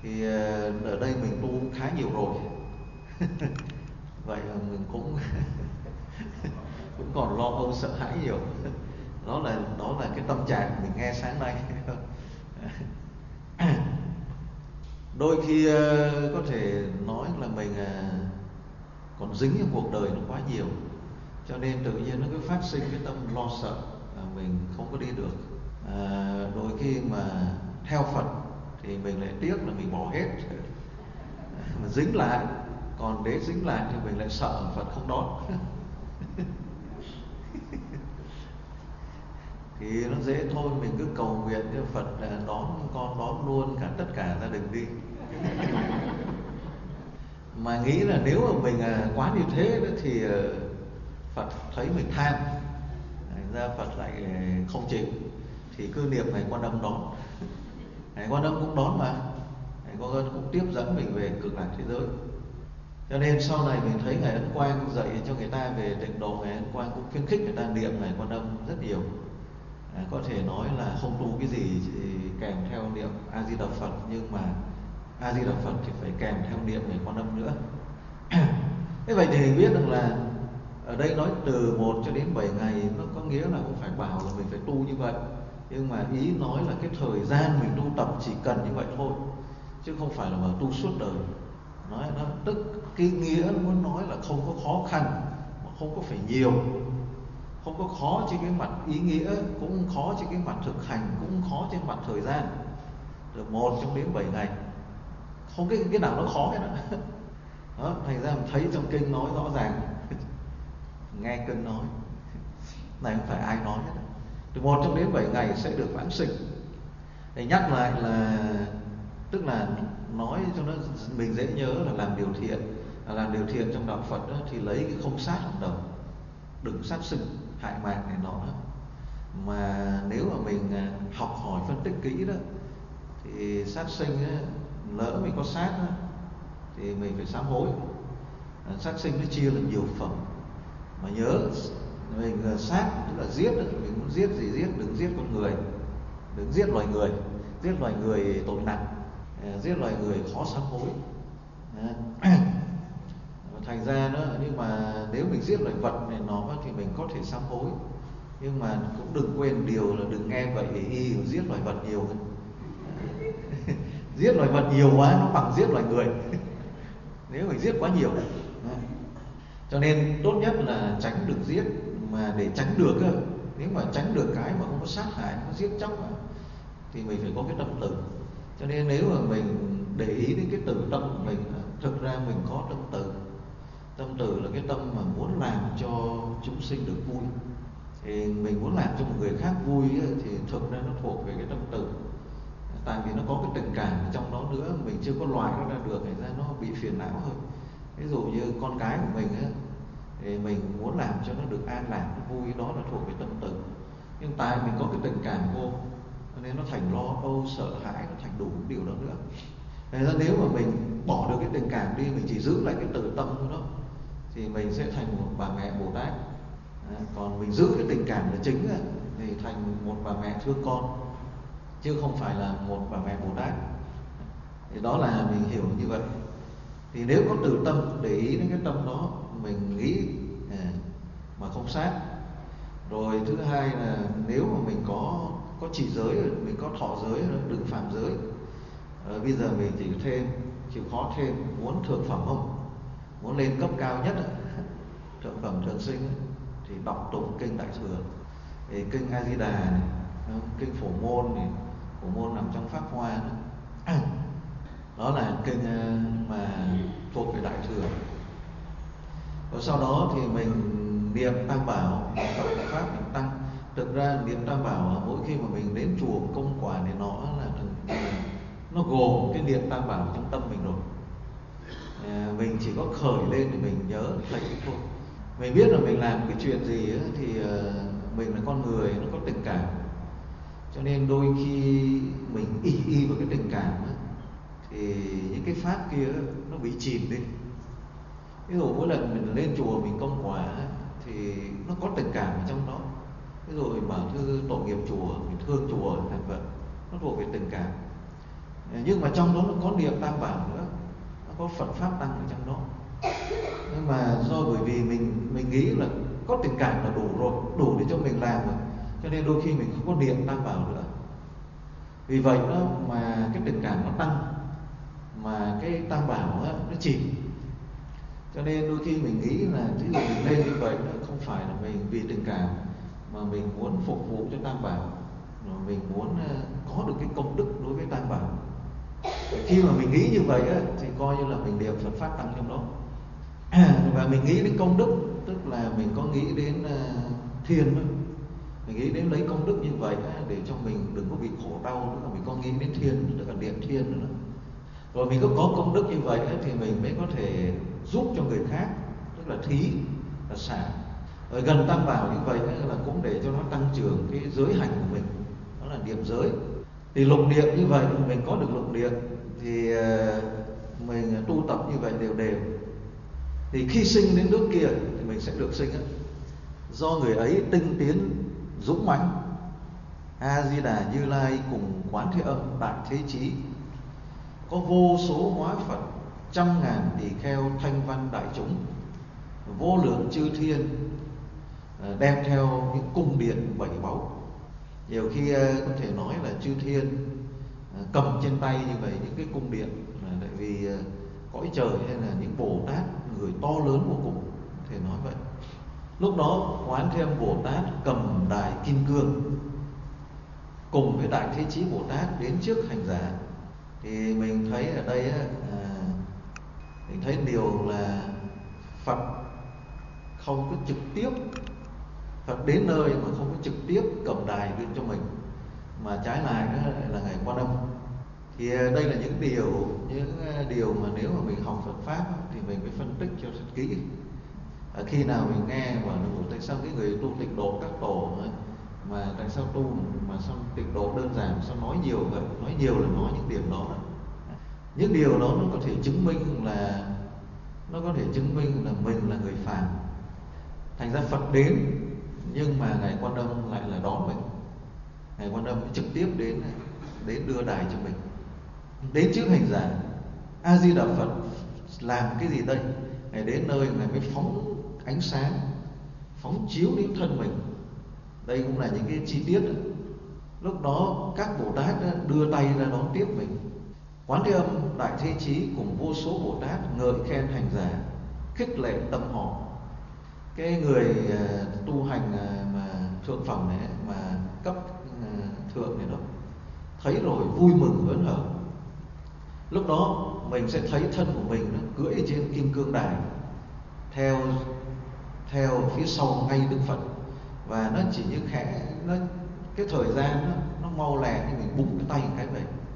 Thì ở đây mình tu cũng khá nhiều rồi. Vậy mà mình cũng cũng còn lo âu sợ hãi nhiều. Đó là cái tâm trạng mình nghe sáng nay. Đôi khi có thể nói là mình còn dính vào cuộc đời nó quá nhiều, cho nên tự nhiên nó cứ phát sinh cái tâm lo sợ, mình không có đi được. Đôi khi mà theo Phật thì mình lại tiếc là mình bỏ hết mà dính lại, còn để dính lại thì mình lại sợ Phật không đón. Thì nó dễ thôi, mình cứ cầu nguyện cho Phật đón con, đón luôn cả tất cả gia đình đi. Mà nghĩ là nếu mà mình quá như thế đó thì Phật thấy mình tham, ra Phật lại không chịu, thì cứ niệm Ngài Quan Âm đón. Ngài Quan Âm cũng đón mà, Ngài Quan Âm cũng tiếp dẫn mình về cực lạc thế giới. Cho nên sau này mình thấy Ngài Ấn Quang dạy cho người ta về tịnh độ, Ngài Ấn Quang cũng khuyến khích người ta niệm Ngài Quan Âm rất nhiều. Có thể nói là không tu cái gì thì kèm theo niệm A Di Đà Phật, nhưng mà A Di Đà Phật thì phải kèm theo niệm Ngài Quan Âm nữa. Thế vậy thì mình biết rằng là ở đây nói từ 1 cho đến 7 ngày, nó có nghĩa là không phải bảo là mình phải tu như vậy, nhưng mà ý nói là cái thời gian mình tu tập chỉ cần như vậy thôi, chứ không phải là mà tu suốt đời. Nói nó tức cái nghĩa nó muốn nói là không có khó khăn, mà không có phải nhiều, không có khó trên cái mặt ý nghĩa, cũng khó trên cái mặt thực hành, cũng khó trên mặt thời gian. Từ 1 cho đến 7 ngày, không cái nào nó khó hết đó. Đó, thành ra mình thấy trong kinh nói rõ ràng, nghe kinh nói này không phải ai nói hết. Từ 1 cho đến 7 ngày sẽ được vãng sinh. Để nhắc lại là tức là nói cho nó mình dễ nhớ là làm điều thiện. Làm điều thiện trong đạo Phật đó, thì lấy cái không sát hàng đầu, đừng sát sinh hại mạng này nọ đó. Mà nếu mà mình học hỏi phân tích kỹ đó, thì sát sinh đó, lỡ mình có sát đó, thì mình phải sám hối. Sát sinh nó chia làm nhiều phẩm, mà nhớ mình sát tức là giết, mình muốn giết gì giết, đừng giết con người, đừng giết loài người. Giết loài người tội nặng, giết loài người khó sám hối. Thành ra đó, nhưng mà nếu mình giết loài vật này nó thì mình có thể sám hối, nhưng mà cũng đừng quên điều là đừng nghe vậy y giết loài vật nhiều. Giết loài vật nhiều quá nó bằng giết loài người. Nếu mình giết quá nhiều, cho nên tốt nhất là tránh được giết. Mà để tránh được, nếu mà tránh được cái mà không có sát hại, không có giết chóc, thì mình phải có cái tâm từ. Cho nên nếu mà mình để ý đến cái từ tâm của mình, thực ra mình có tâm từ. Tâm từ là cái tâm mà muốn làm cho chúng sinh được vui. Thì mình muốn làm cho một người khác vui thì thực ra nó thuộc về cái tâm từ. Tại vì nó có cái tình cảm ở trong đó nữa, mình chưa có loại nó ra được, thành ra nó bị phiền não thôi. Ví dụ như con cái của mình thì mình muốn làm cho nó được an lạc, nó vui, đó là thuộc về tâm từ. Nhưng tại mình có cái tình cảm vô, cho nên nó thành lo âu, sợ hãi, nó thành đủ điều đó nữa. Thành ra nếu mà mình bỏ được cái tình cảm đi, mình chỉ giữ lại cái từ tâm của nó, thì mình sẽ thành một bà mẹ Bồ Tát. Còn mình giữ cái tình cảm là chính thì thành một bà mẹ thương con, chứ không phải là một bà mẹ Bồ Tát. Thì đó là mình hiểu như vậy. Thì nếu có từ tâm, để ý đến cái tâm đó, mình nghĩ mà không sát. Rồi thứ hai là nếu mà mình có trì giới, mình có thọ giới, đừng phạm giới. Bây giờ mình chịu khó thêm, muốn thượng phẩm không? Muốn lên cấp cao nhất, thượng phẩm thường sinh, thì đọc tụng kinh Đại Thừa, thì kinh A Di Đà này, kinh Phổ Môn này, Phổ Môn nằm trong Pháp Hoa đó. Đó là kinh mà thuộc về Đại Thừa. Rồi sau đó thì mình niệm Tam Bảo, Phật Pháp mình tăng. Thực ra niệm Tam Bảo mỗi khi mà mình đến chùa công quả này nó gồm cái niệm Tam Bảo trong tâm mình rồi. Mình chỉ có khởi lên thì mình nhớ thầy thôi. Mình biết là mình làm cái chuyện gì thì mình là con người, nó có tình cảm. Cho nên đôi khi mình y vào cái tình cảm thì những cái pháp kia nó bị chìm đi. Ví dụ mỗi lần mình lên chùa mình công quả thì nó có tình cảm ở trong đó. Ví dụ mình mở thư tội nghiệp chùa, mình thương chùa, thành vật, nó thuộc về tình cảm. Nhưng mà trong đó nó có niệm Tam Bảo nữa, nó có Phật Pháp Tăng ở trong đó. Nhưng mà do bởi vì mình nghĩ là có tình cảm là đủ rồi, đủ để cho mình làm rồi, cho nên đôi khi mình không có niệm Tam Bảo nữa. Vì vậy đó mà cái tình cảm nó tăng, mà cái Tam Bảo đó, nó chìm. Cho nên đôi khi mình nghĩ là ví dụ mình lên như vậy đó, không phải là mình vì tình cảm, mà mình muốn phục vụ cho Tam Bảo, mà mình muốn có được cái công đức đối với Tam Bảo. Khi mà mình nghĩ như vậy á, thì coi như là mình niệm Phật Pháp Tăng trong đó. Và mình nghĩ đến công đức, tức là mình có nghĩ đến thiền đó. Mình nghĩ đến lấy công đức như vậy để cho mình đừng có bị khổ đau nữa, mình có nghĩ đến thiền, tức là niệm thiền nữa. Rồi mình có công đức như vậy thì mình mới có thể giúp cho người khác, tức là thí, là xả. Ở gần Tam Bảo như vậy là cũng để cho nó tăng trưởng cái giới hạnh của mình, đó là niệm giới. Thì lục niệm như vậy, mình có được lục niệm thì mình tu tập như vậy đều đều. Thì khi sinh đến nước kia thì mình sẽ được sinh do người ấy tinh tiến dũng mãnh. A Di Đà Như Lai cùng Quán Thế Âm Đại Thế Chí, có vô số hóa Phật, trăm ngàn tỳ kheo thanh văn đại chúng, vô lượng chư thiên đem theo những cung điện bảy báu. Nhiều khi có thể nói là chư thiên cầm trên tay như vậy những cái cung điện, tại vì cõi trời hay là những Bồ Tát người to lớn vô cùng, có thể nói vậy. Lúc đó Quán Thế Âm Bồ Tát cầm đài kim cương cùng với Đại Thế Chí Bồ Tát đến trước hành giả. Thì mình thấy ở đây mình thấy điều là Phật không có trực tiếp, Phật đến nơi mà không có trực tiếp cầm đài lên cho mình, mà trái lại đó là Ngài Quan Âm. Thì đây là những điều mà nếu mà mình học Phật Pháp thì mình phải phân tích cho thật kỹ. Khi nào mình nghe và tại sao cái người tu tịnh độ các tổ mà tại sao tu mà sao tịnh độ đơn giản, sao nói nhiều vậy? Nói nhiều là nói những điểm đó. Những điều đó nó có thể chứng minh là mình là người phàm. Thành ra Phật đến, nhưng mà Ngài Quan Âm lại là đón mình. Ngài Quan Âm trực tiếp đến đưa đài cho mình. Đến trước hành giả, A Di Đà Phật làm cái gì đây? Ngài đến nơi Ngài mới phóng ánh sáng, phóng chiếu đến thân mình. Đây cũng là những cái chi tiết đó. Lúc đó các Bồ Tát đưa tay ra đón tiếp mình. Quán Thế Âm Đại Thế Chí cùng vô số Bồ Tát ngợi khen hành giả, khích lệ tâm họ. Cái người tu hành mà thượng phẩm này, mà cấp thượng này đó, thấy rồi vui mừng hớn hở. Lúc đó mình sẽ thấy thân của mình nó cưỡi trên kim cương đài, theo phía sau ngay Đức Phật. Và nó chỉ như khẽ, cái thời gian nó mau lẹ, như mình búng cái tay một cái vậy.